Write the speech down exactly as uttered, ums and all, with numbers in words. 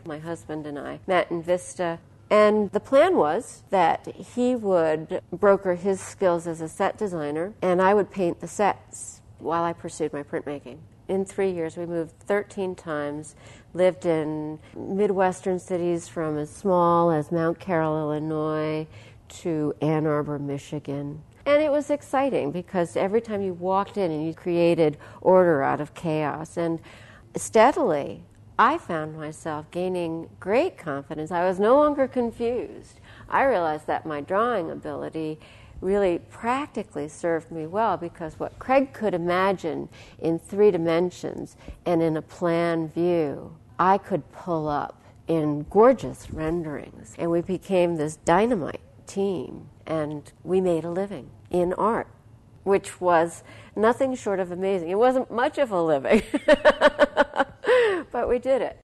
My husband and I met in Vista, and the plan was that he would broker his skills as a set designer, and I would paint the sets while I pursued my printmaking. In three years, we moved thirteen times, lived in Midwestern cities from as small as Mount Carroll, Illinois, to Ann Arbor, Michigan. And it was exciting because every time you walked in and you created order out of chaos. And steadily, I found myself gaining great confidence. I was no longer confused. I realized that my drawing ability really practically served me well, because what Craig could imagine in three dimensions and in a plan view, I could pull up in gorgeous renderings. And we became this dynamite team, and we made a living in art, which was nothing short of amazing. It wasn't much of a living, but we did it.